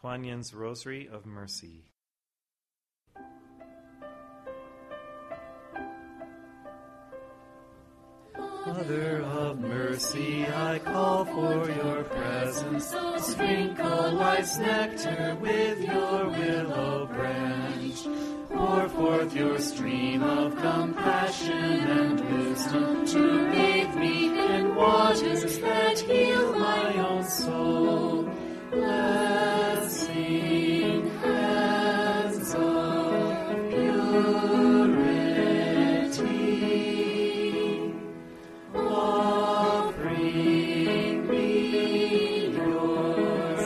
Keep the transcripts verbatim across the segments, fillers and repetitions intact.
Kuan Yin's Rosary of Mercy. Mother of mercy, I call for your presence. Sprinkle life's nectar with your willow branch. Pour forth your stream of compassion and wisdom to bathe me in waters that heal my own soul. Blessing hands of purity, offering me your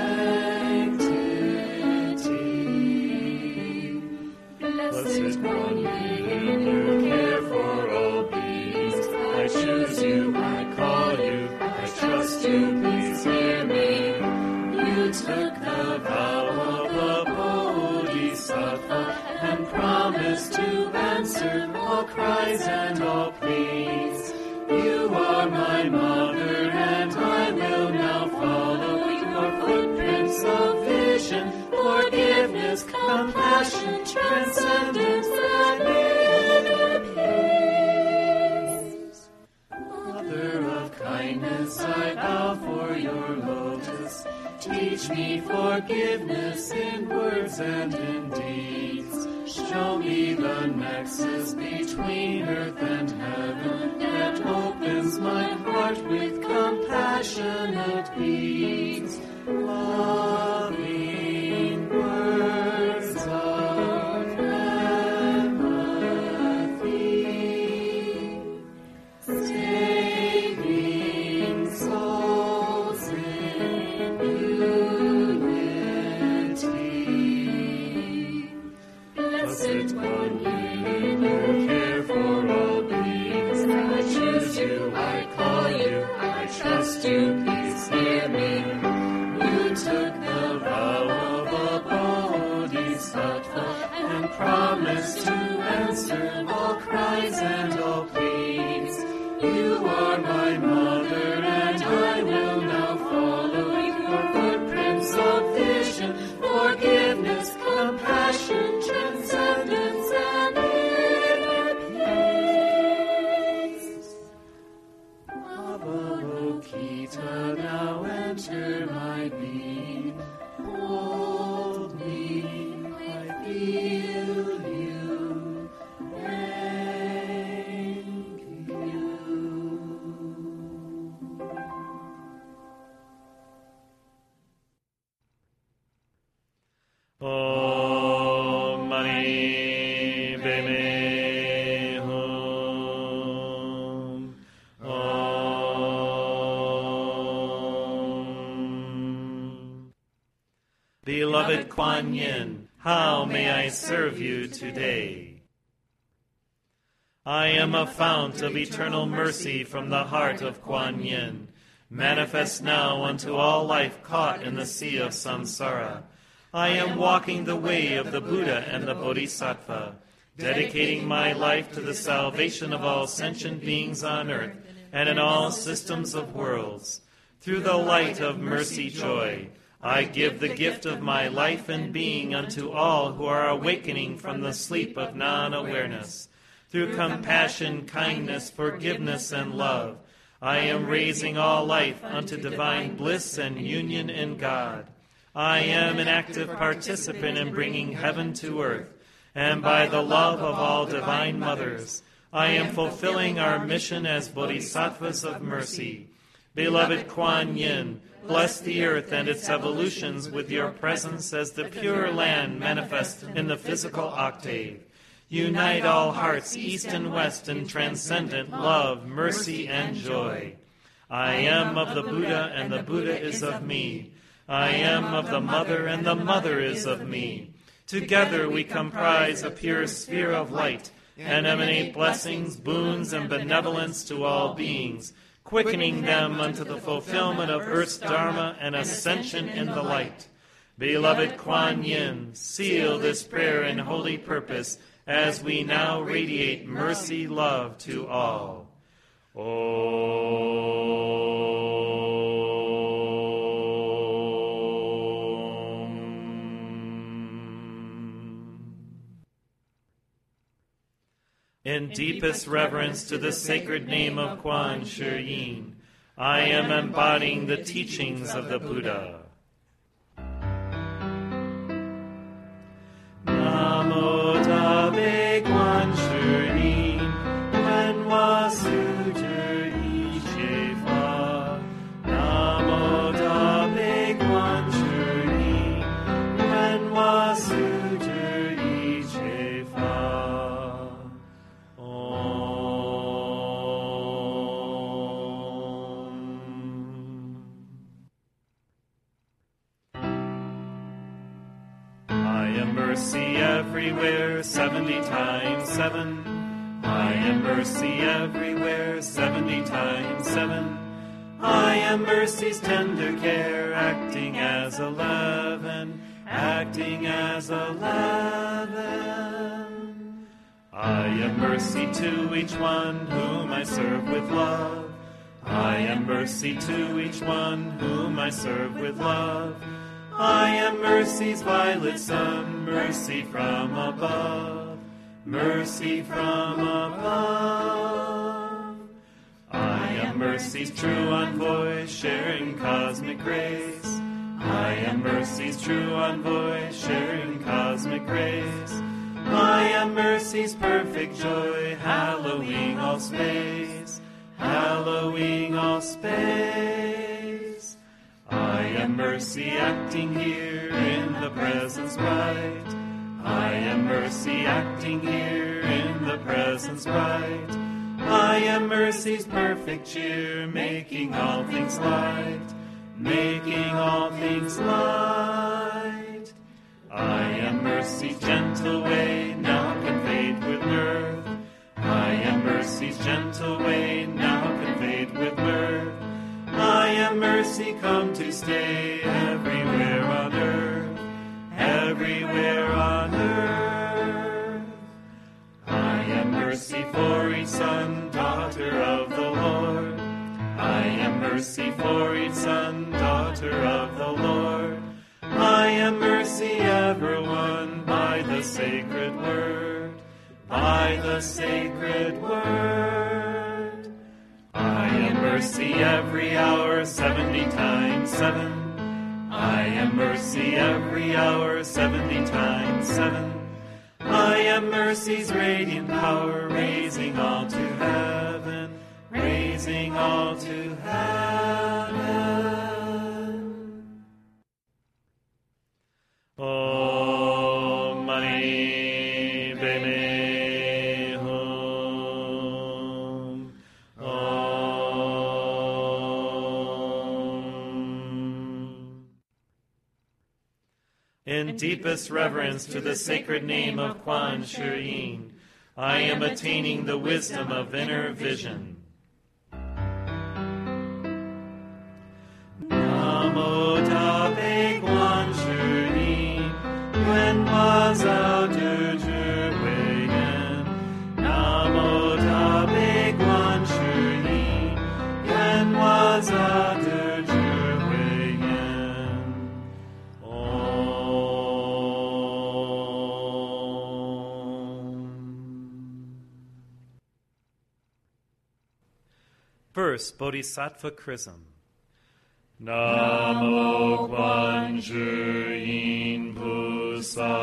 sanctity. Blessed One, you care for all beings. I choose you, I call you, I trust you, please hear me. You took the vow of a bodhisattva and promised to answer all cries and all pleas. You are my mother, and I will now follow your footprints of vision, forgiveness, compassion, transcendence, and inner peace. Mother of kindness, I bow for your lotus. Teach me forgiveness in words and in deeds. Show me the nexus between earth and heaven that opens my heart with compassionate beats. Loving words of empathy, saving souls in unity. Blessed One, you care for all beings. I choose you, I call you, I trust you, please hear me. You took the vow of a bodhisattva and promised to answer all cries and all pleas. You are my mother, and I will now follow your footprints of vision, forgiveness, compassion, transcendence, and inner peace. Avalokita, now enter my being. Hold me, I feel you. Thank you. Om Mani Padme Hum. Om. Beloved Kuan Yin, how may I serve you today? I am a fount of eternal mercy from the heart of Kuan Yin, manifest now unto all life caught in the sea of samsara. I am walking the way of the Buddha and the Bodhisattva, dedicating my life to the salvation of all sentient beings on earth and in all systems of worlds. Through the light of mercy joy, I give the gift of my life and being unto all who are awakening from the sleep of non-awareness. Through compassion, kindness, forgiveness, and love, I am raising all life unto divine bliss and union in God. I am an active participant in bringing heaven to earth, and by the love of all divine mothers, I am fulfilling our mission as bodhisattvas of mercy. Beloved Kuan Yin, bless the earth and its evolutions with your presence as the pure land manifest in the physical octave. Unite all hearts east and west in transcendent love, mercy, and joy. I am of the Buddha, and the Buddha is of me. I am of the Mother, and the Mother is of me. Together we comprise a pure sphere of light, and emanate blessings, boons, and benevolence to all beings, quickening them unto the fulfillment of earth's dharma and ascension in the light. Beloved Kuan Yin, seal this prayer in holy purpose as we now radiate mercy love to all. Om. In deepest reverence to the sacred name of Quan Shi Yin, I am embodying the teachings of the Buddha. Namo Tabe Quan Shi Yin, Wen Wa Su Zhi Yi Xie Fa. Namo Tabe Quan Shi Yin, Wen Wa Su Zhi Yi Xie Fa. Mercy everywhere, seventy times seven. I am mercy everywhere, seventy times seven. I am mercy's tender care, acting as eleven, acting as eleven. I am mercy to each one whom I serve with love. I am mercy to each one whom I serve with love. I am mercy's violet sun, mercy from above, mercy from above. I am mercy's true envoy, sharing cosmic grace. I am mercy's true envoy, sharing cosmic grace. I am mercy's perfect joy, hallowing all space, hallowing all space. I am mercy acting here in the presence bright. I am mercy acting here in the presence bright. I am mercy's perfect cheer, making all things light, making all things light. I am mercy's gentle way, now conveyed with mirth. I am mercy's gentle way, now conveyed with mirth. I am mercy come to stay everywhere on earth, everywhere on earth. I am mercy for each son, daughter of the Lord. I am mercy for each son, daughter of the Lord. I am mercy ever won by the sacred word, by the sacred word. I am mercy every hour, seventy times seven. I am mercy every hour, seventy times seven. I am mercy's radiant power, raising all to heaven, raising all to heaven. Om Mani Padme Hum. Om. In deepest reverence to the sacred name of Quan Shi Yin, I am attaining the wisdom of inner vision. Namo Tabe Quan Shi Yin, Wen Wa Zhao Du Zhi Wei Yan. Namo Tabe Quan Shi Yin, Wen Wa Zhao Du Zhi Wei Yan. Om. First, Bodhisattva Chrism. Namo Quan Shi Yin Pusa.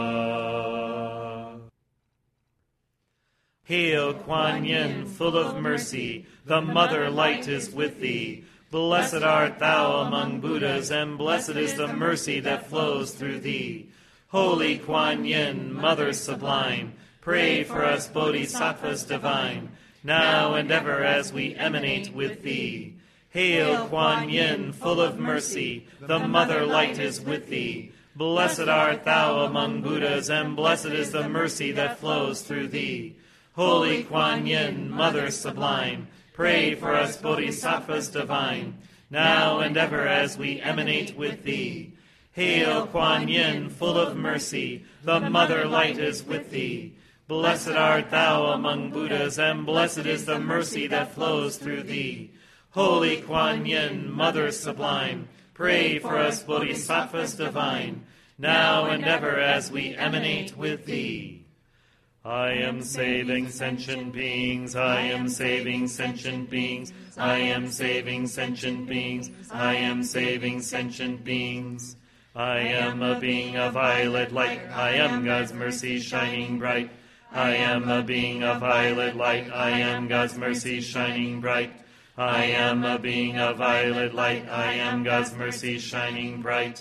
Hail, Kuan Yin, full of mercy, the mother light is with thee. Blessed art thou among Buddhas, and blessed is the mercy that flows through thee. Holy Kuan Yin, mother sublime, pray for us bodhisattvas divine, now and ever as we emanate with thee. Hail, Kuan Yin, full of mercy, the mother light is with thee. Blessed art thou among Buddhas, and blessed is the mercy that flows through thee. Holy Kuan Yin, mother sublime, pray for us bodhisattvas divine, now and ever as we emanate with thee. Hail, Kuan Yin, full of mercy, the mother light is with thee. Blessed art thou among Buddhas, and blessed is the mercy that flows through thee. Holy Kuan Yin, mother sublime, pray for us bodhisattvas divine, now and ever as we emanate with thee. I am saving sentient beings, I am saving sentient beings, I am saving sentient beings, I am saving sentient beings. I am a being of violet light, I am God's mercy shining bright. I am a being of violet light, I am God's mercy shining bright. I am a being of violet light, I am God's mercy shining bright.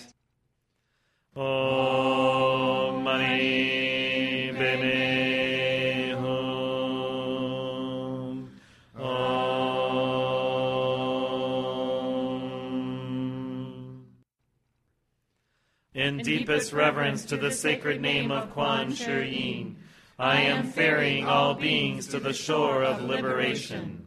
Om Mani Padme Hum. Om. In deepest reverence to the sacred name of Quan Shi Yin, I am ferrying all beings to the shore of liberation.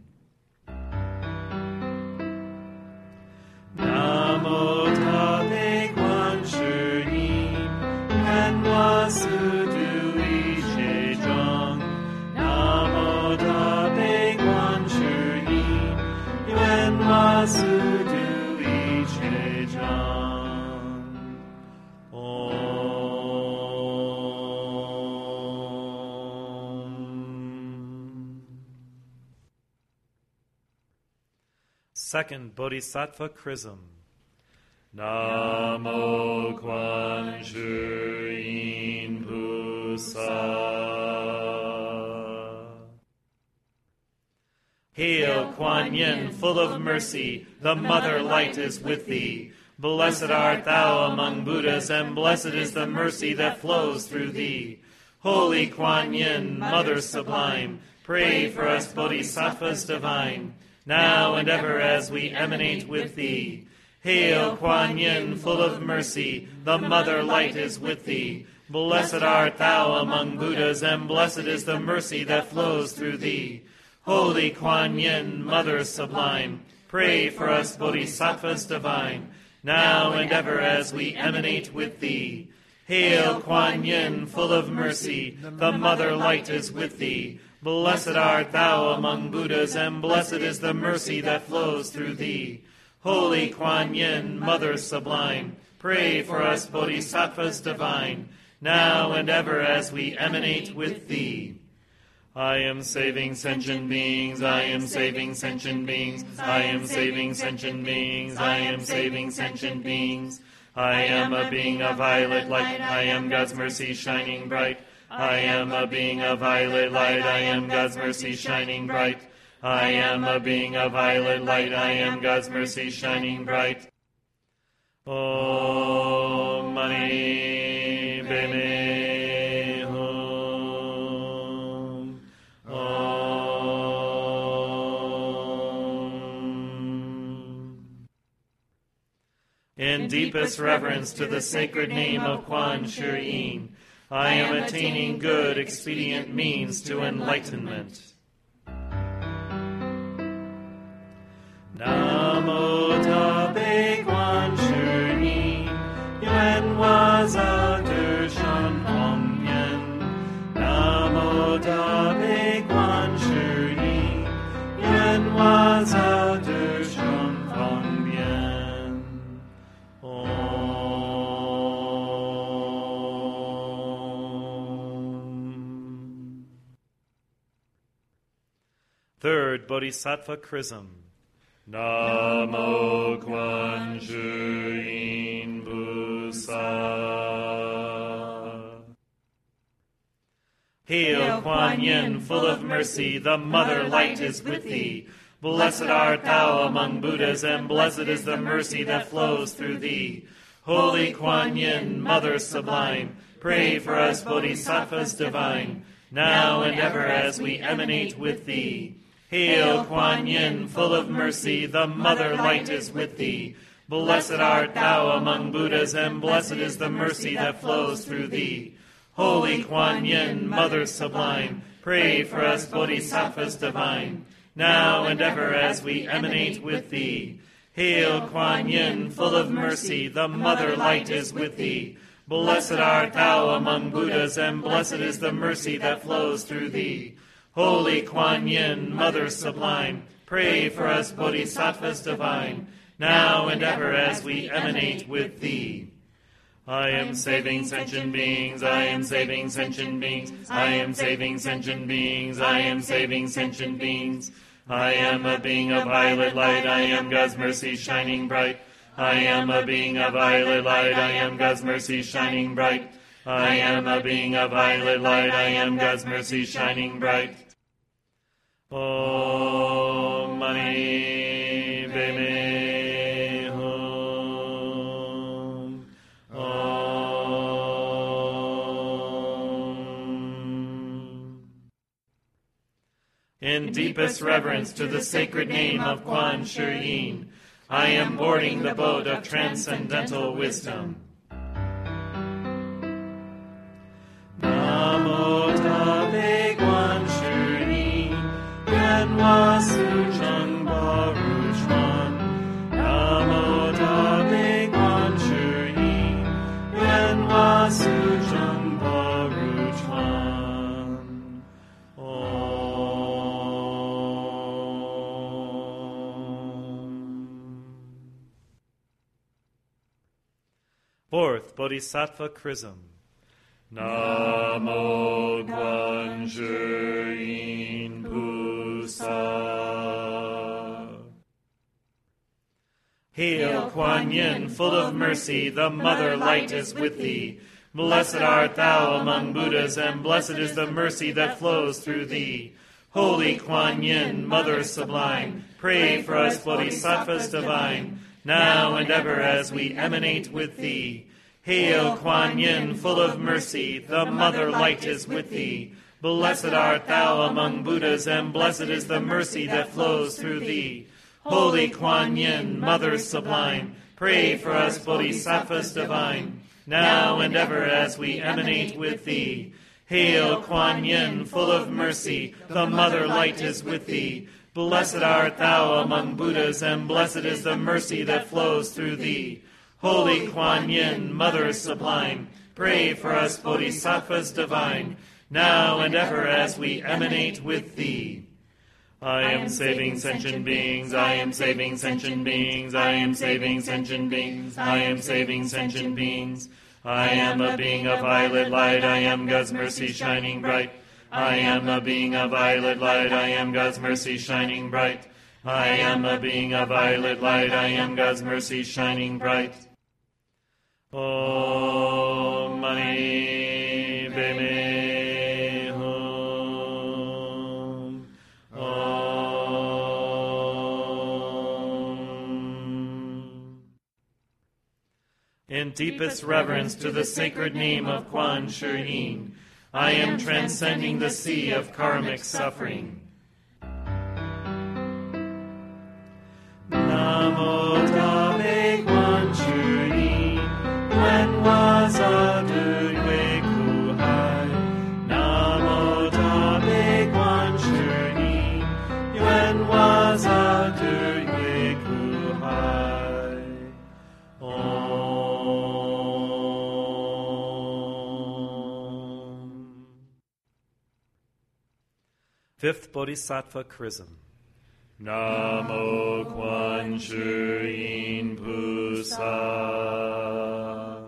Namo Tabe Quan Shi Yin, Penwa Sudu Ishe Zhong. Namo Tabe Quan Shi Yin, Penwa Sudu Ishe Zhong. Om. Second Bodhisattva Chrism. Namo Quan Shi Yin Pusa. Hail, Kuan Yin, full of mercy, the Mother Light is with thee. Blessed art thou among Buddhas, and blessed is the mercy that flows through thee. Holy Kuan Yin, Mother Sublime, pray for us Bodhisattvas divine, now and ever as we emanate with thee. Hail, Kuan Yin, full of mercy, the Mother Light is with thee. Blessed art thou among Buddhas, and blessed is the mercy that flows through thee. Holy Kuan Yin, Mother Sublime, pray for us Bodhisattvas divine, now and ever as we emanate with thee. Hail, Kuan Yin, full of mercy, the Mother Light is with thee. Blessed art thou among Buddhas, and blessed is the mercy that flows through thee. Holy Kuan Yin, Mother Sublime, pray for us Bodhisattvas divine, now and ever as we emanate with thee. I am saving sentient beings, I am saving sentient beings, I am saving sentient beings, I am saving sentient beings. I am a being of violet light, I am God's mercy shining bright. I am a being of violet light, I am God's mercy shining bright. I am a being of violet light, I am God's mercy shining bright. Om Mani Padme Hum. Om. In deepest reverence to the sacred name of Quan Shi Yin, I am attaining good, expedient means to enlightenment. Namo Tabe Quan Shi Yin, Yuan Waza Dershan Hong Yen. Namo Tabe Quan Shi Yin, Yuan Waza Dershan Hong Yen. Om. Third Bodhisattva Chrism. Namo Quan Shi Yin Pusa. Hail, Kuan Yin, full of mercy, the Mother Light is with thee. Blessed art thou among Buddhas, and blessed is the mercy that flows through thee. Holy Kuan Yin, Mother Sublime, pray for us Bodhisattvas divine, now and ever as we emanate with thee. Hail, Kuan Yin, full of mercy, the Mother Light is with thee. Blessed art thou among Buddhas, and blessed is the mercy that flows through thee. Holy Kuan Yin, Mother Sublime, pray for us Bodhisattvas divine, now and ever as we emanate with thee. Hail, Kuan Yin, full of mercy, the Mother Light is with thee. Blessed art thou among Buddhas, and blessed is the mercy that flows through thee. Holy Kuan Yin, Mother Sublime, pray for us Bodhisattvas divine, now and ever as we emanate with thee. I am saving sentient beings, I am saving sentient beings, I am saving sentient beings, I am saving sentient beings. I am a being of violet light, I am God's mercy shining bright. I am a being of violet light, I am God's mercy shining bright. I am a being of violet light, I am God's mercy shining bright. Om Mani Padme Hum. Om. In deepest reverence to the sacred name of Quan Shi Yin, I am boarding the boat of transcendental wisdom. Namo Tabe Quan Shi Yin, Yanhua Su Cheng Baru Chuan. Namo Tabe Quan Shi Yin, Yanhua Su Cheng Baru Chuan. Fourth Bodhisattva Chrism. Namo Quan Shi Yin Pusa. Hail, Kuan Yin, full of mercy, the Mother Light is with thee. Blessed art thou among Buddhas, and blessed is the mercy that flows through thee. Holy Kuan Yin, Mother Sublime, pray for us Bodhisattvas divine, now and ever as we emanate with thee. Hail, Kuan Yin, full of mercy, the Mother Light is with thee. Blessed art thou among Buddhas, and blessed is the mercy that flows through thee. Holy Kuan Yin, Mother Sublime, pray for us Bodhisattvas divine, now and ever as we emanate with thee. Hail, Kuan Yin, full of mercy, the Mother Light is with thee. Blessed art thou among Buddhas, and blessed is the mercy that flows through thee. Holy Kuan Yin, Mother Sublime, pray for us Bodhisattvas divine, now and ever as we emanate with thee. I am saving sentient beings, I am saving sentient beings, I am saving sentient beings, I am saving sentient beings. I am a being of violet light, I am God's mercy shining bright. I am a being of violet light, I am God's mercy shining bright. I am a being of violet light, I am God's mercy shining bright. Om Mani Padme Hum. Om. In deepest reverence to the sacred name of Quan Shi Yin, I am transcending the sea of karmic suffering. Namo Tabe Quan Shi Yin, Yanhua Sa Du Yue Ku Hai. Namo Tabe Quan Shi Yin, Yanhua Sa Du Yue Ku Hai. Om. Fifth Bodhisattva Chrism. Namo Quan Shi Yin Pusa.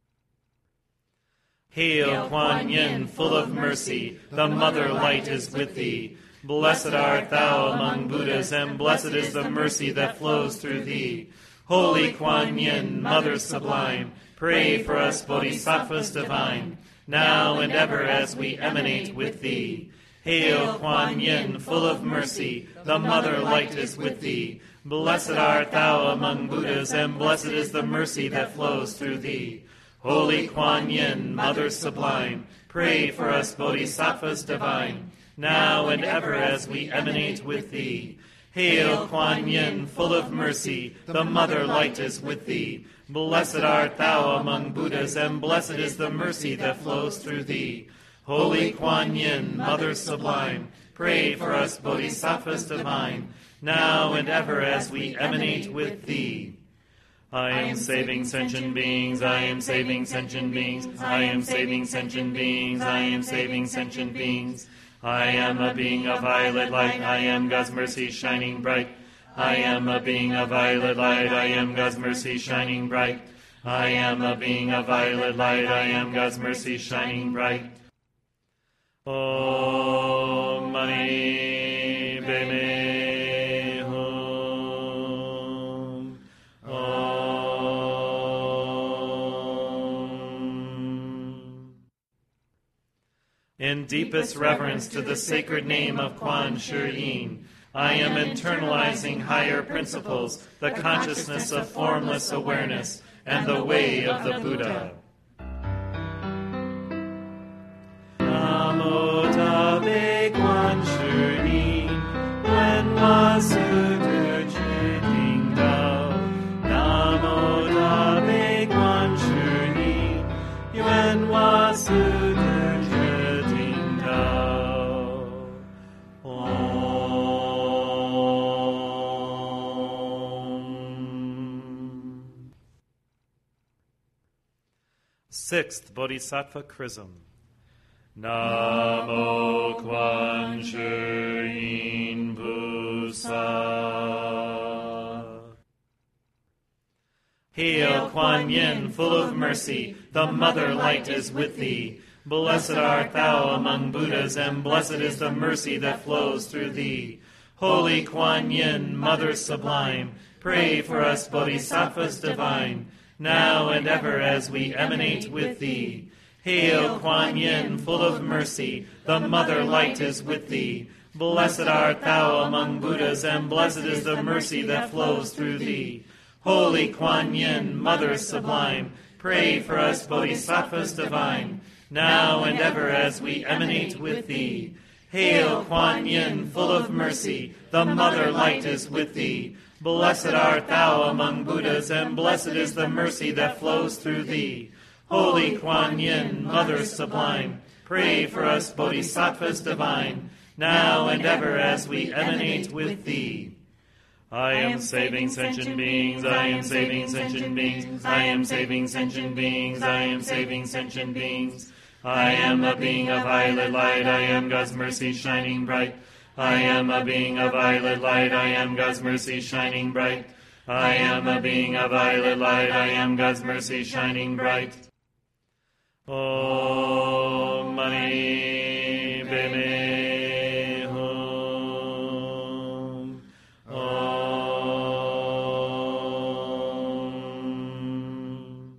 Hail, Kuan Yin, full of mercy, the Mother Light is with thee. Blessed art thou among Buddhas, and blessed is the mercy that flows through thee. Holy Kuan Yin, Mother Sublime, pray for us Bodhisattvas divine, now and ever as we emanate with thee. Hail, Kuan Yin, full of mercy, the Mother Light is with thee. Blessed art thou among Buddhas, and blessed is the mercy that flows through thee. Holy Kuan Yin, Mother Sublime, pray for us Bodhisattvas divine, now and ever as we emanate with thee. Hail, Kuan Yin, full of mercy, the Mother Light is with thee. Blessed art thou among Buddhas, and blessed is the mercy that flows through thee. Holy Kuan Yin, Mother Sublime, pray for us Bodhisattvas divine, now and ever as we emanate with thee. I am saving sentient beings, I am saving sentient beings, I am saving sentient beings, I am saving sentient beings. I am a being of violet light, I am God's mercy shining bright. I am a being of violet light, I am God's mercy shining bright. I am a being of violet light. I am God's mercy shining bright. Om Mani Padme Hum. Om. In deepest reverence to the sacred name of Quan Shi Yin, I am internalizing higher principles, the consciousness of formless awareness, and the way of the Buddha. Namo Tabe Quan Shi Yin, Wen Wa Su Du Ju Ding Dao. Namo Tabe Quan Shi Yin, Wen Wa Su Du Ju Ding Dao. Om. Sixth Bodhisattva Chrism. Namo Quan Shi Yin Pusa. Hail, Kuan Yin, full of mercy, the Mother Light is with thee. Blessed art thou among Buddhas, and blessed is the mercy that flows through thee. Holy Kuan Yin, Mother Sublime, pray for us Bodhisattvas divine, now and ever as we emanate with thee. Hail, Kuan Yin, full of mercy, the Mother Light is with thee. Blessed art thou among Buddhas, and blessed is the mercy that flows through thee. Holy Kuan Yin, Mother Sublime, pray for us Bodhisattvas divine, now and ever as we emanate with thee. Hail, Kuan Yin, full of mercy, the Mother Light is with thee. Blessed art thou among Buddhas, and blessed is the mercy that flows through thee. Holy Kuan Yin, Mother Sublime, pray for us Bodhisattvas divine, now and ever as we emanate with thee. I am saving sentient beings, I am saving sentient beings, I am saving sentient beings, I am saving sentient beings. I am a being of violet light, I am God's mercy shining bright. I am a being of violet light, I am God's mercy shining bright. I am a being of violet light, I am God's mercy shining bright. Om Mani Padme Hum. Om.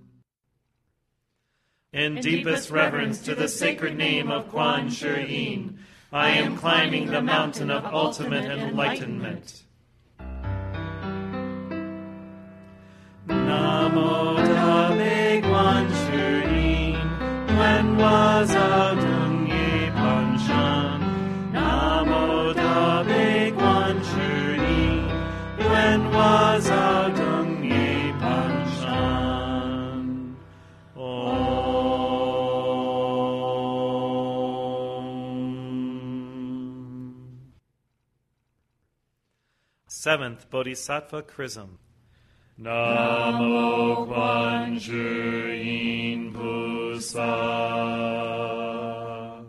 In deepest reverence to the sacred name of Quan Shi Yin, I am climbing the mountain of ultimate enlightenment. Namo Tabe Quan Shi Yin, Wen Wa Zhao Dung Yi Pan Shan. Namo Tabe Quan Shi Yin, Wen Wa Zhao Dung Yi Pan Shan. Om. Seventh Bodhisattva Chrism. Namo Quan Shi Yin Pusa.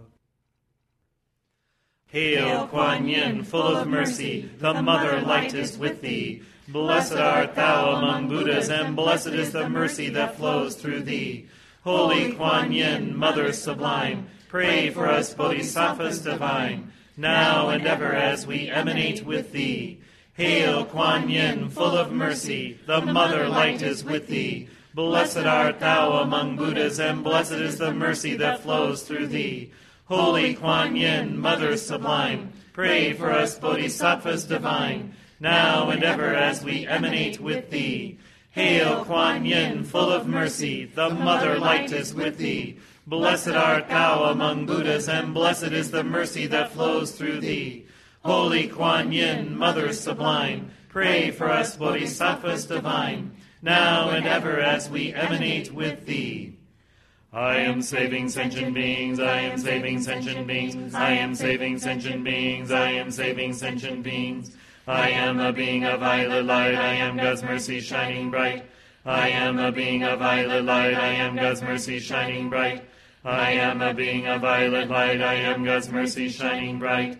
Hail, Kuan Yin, full of mercy, the Mother Light is with thee. Blessed art thou among Buddhas, and blessed is the mercy that flows through thee. Holy Kuan Yin, Mother Sublime, pray for us Bodhisattvas divine, now and ever as we emanate with thee. Hail, Kuan Yin, full of mercy, the Mother Light is with thee. Blessed art thou among Buddhas, and blessed is the mercy that flows through thee. Holy Kuan Yin, Mother Sublime, pray for us Bodhisattvas divine, now and ever as we emanate with thee. Hail, Kuan Yin, full of mercy, the Mother Light is with thee. Blessed art thou among Buddhas, and blessed is the mercy that flows through thee. Holy Kuan Yin, Mother Sublime, pray for us Bodhisattvas divine, now and ever as we emanate with thee. I am saving sentient beings, I am saving sentient beings, I am saving sentient beings, I am saving sentient beings. I am a being of violet light, I am God's mercy shining bright. I am a being of violet light, I am God's mercy shining bright. I am a being of violet light, I am God's mercy shining bright.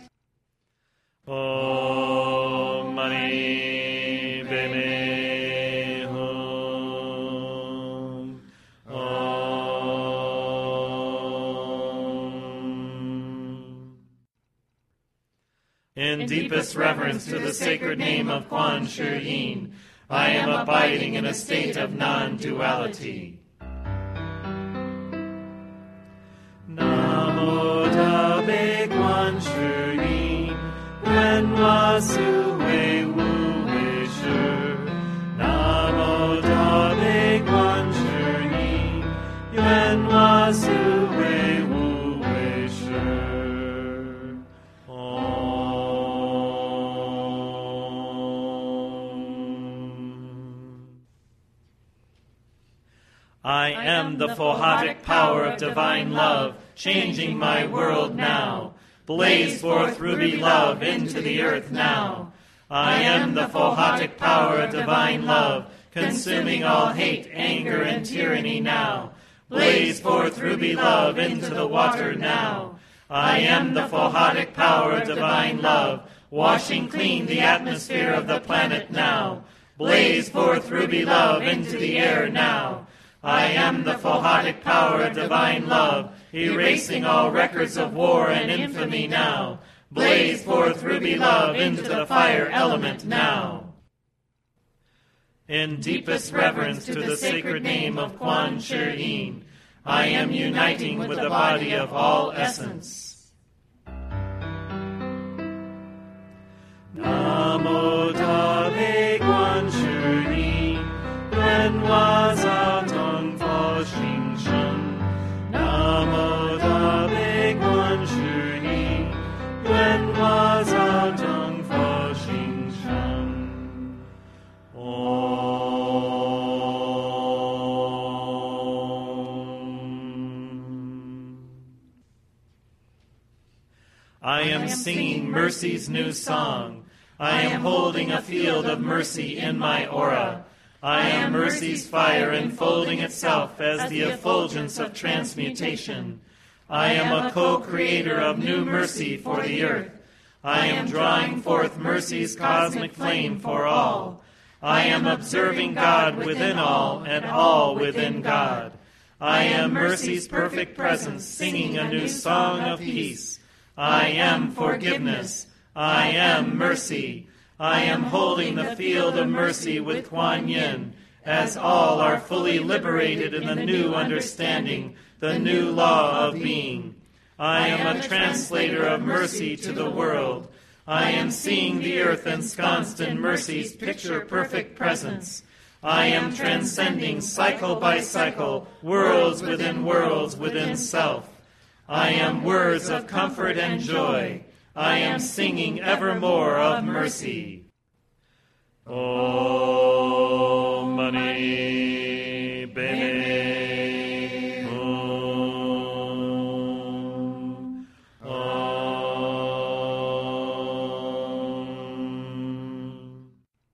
Om Mani Padme Hum. In deepest reverence to the sacred name of Quan Shi Yin, I am abiding in a state of non-duality. Namo Tabe Quan Shi Yin, Yuan Hua Su Wei Wu Wei Shi. Namo Tabe Quan Shi Yin, Yuan Hua Su Wei Wu Wei Shi. I am the Phohatic power of divine love, changing my world now. Blaze forth ruby love into the earth now. I am the Phohatic power of divine love, consuming all hate, anger, and tyranny now. Blaze forth ruby love into the water now. I am the Phohatic power of divine love, washing clean the atmosphere of the planet now. Blaze forth ruby love into the air now. I am the Phohatic power of divine love, erasing all records of war and infamy now. Blaze forth ruby love into the fire element now. In deepest reverence to the sacred name of Quan Shi Yin, I am uniting with the body of all essence. Namo Tabe Quan Shi Yin, Yuan Hua Za Tong Fo Xing Shen. Namo Tabe Quan Shi Yin, Yuan Hua Za Tong Fo Xing Shen. Om. I am singing mercy's new song. I am holding a field of mercy in my aura. I am mercy's fire enfolding itself as the effulgence of transmutation. I am a co-creator of new mercy for the earth. I am drawing forth mercy's cosmic flame for all. I am observing God within all and all within God. I am mercy's perfect presence, singing a new song of peace. I am forgiveness. I am mercy. I am holding the field of mercy with Kuan Yin, as all are fully liberated in the new understanding, the new law of being. I am a translator of mercy to the world. I am seeing the earth ensconced in mercy's picture-perfect presence. I am transcending cycle by cycle, worlds within worlds within self. I am words of comfort and joy. I am singing evermore of mercy. Om Mani Padme Hum. Om.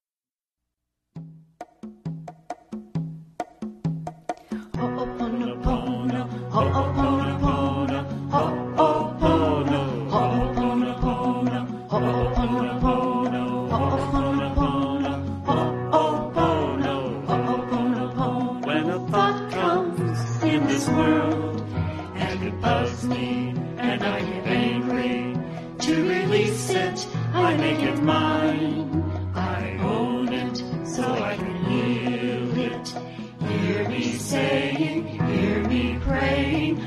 Ho'oponopono, ho'oponopono, ho'opono, ho'oponopono, ho'oponopono, ho'oponopono, ho'opono, ho'oponopono. When a thought comes in this world, and it bugs me, and I get angry, to release it, I make it mine. I own it, so I can heal it. Hear me saying, hear me praying,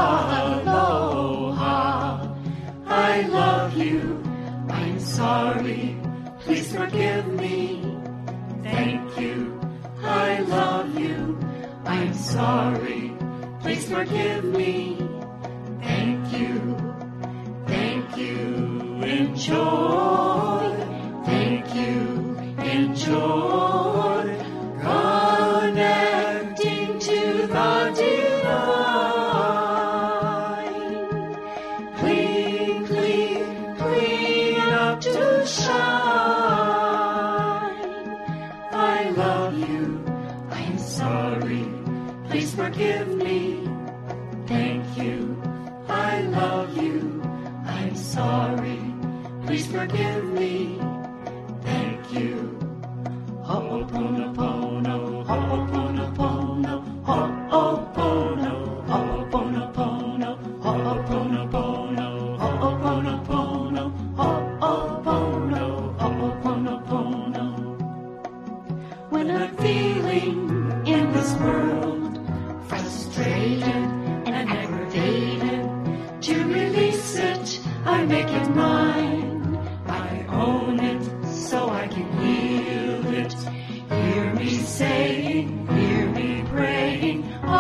aloha. I love you, I'm sorry, please forgive me. Thank you, I love you, I'm sorry, please forgive me. Thank you, thank you, enjoy. Thank you, enjoy. Connecting to the divine. Clean, clean, clean up to shine. I love you, I'm sorry, please forgive me. Thank you, I love you, I'm sorry, please forgive me. Thank you. Ho'oponopono, ho'oponopono, ho'opono, ho'oponopono, ho'oponopono, ho'oponopono, ho'opono. when I'm feeling in this world frustrated and aggravated. To release it, I make it mine. I own it so I can heal it. Hear me saying, hear me praying,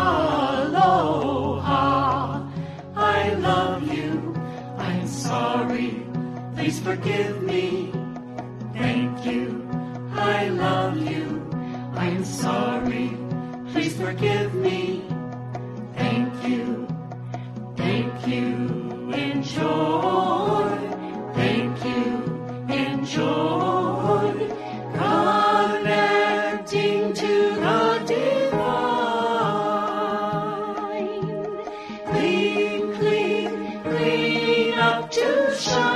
aloha. I love you, I'm sorry, please forgive me. Thank you, I love you, I'm sorry, please forgive me. Thank you, thank you, enjoy. Thank you, enjoy. Connecting to the divine. Clean, clean, clean up to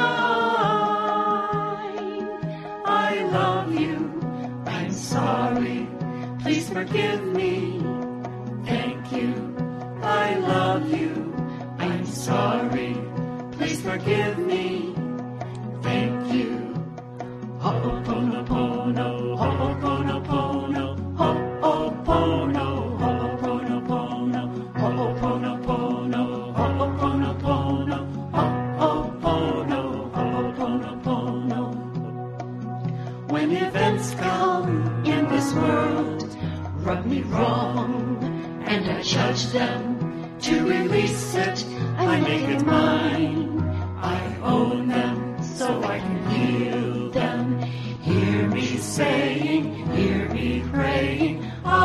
shine. I love you, I'm sorry, please forgive me. Thank you, I love you, I'm sorry, please forgive me. Thank you. Ho'oponopono, ho'oponopono, ho'opono, ho'oponopono, ho'oponopono, ho'oponopono, ho'opono, ho'oponopono. When events come in this world, rub me wrong, and I judge them. To release it, I make it mine. I own them so I can heal them. Hear me saying, hear me praying,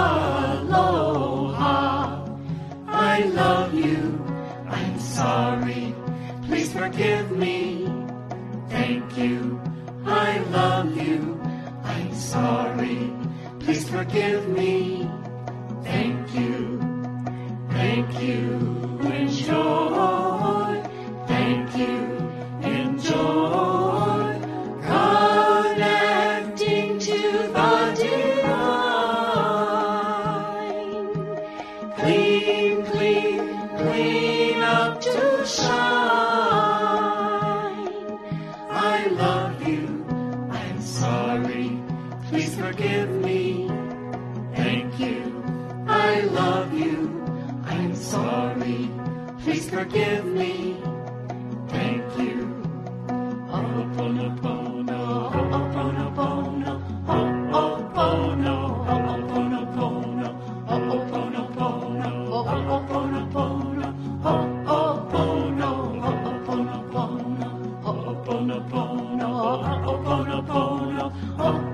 aloha. I love you, I'm sorry, please forgive me. Thank you, I love you, I'm sorry, please forgive me. Thank you, thank you, enjoy. Thank you, enjoy. Connecting to the divine. Clean, clean, clean up to shine. I love you, I'm sorry, please forgive me. Thank you, I love you, I'm sorry, please forgive me. Thank you. Ho'oponopono, ho'oponopono, ho'opono, ho'oponopono, ho'oponopono, ho'oponopono, ho'opono, ho'oponopono, ho'oponopono, ho'oponopono, ho'oponopono.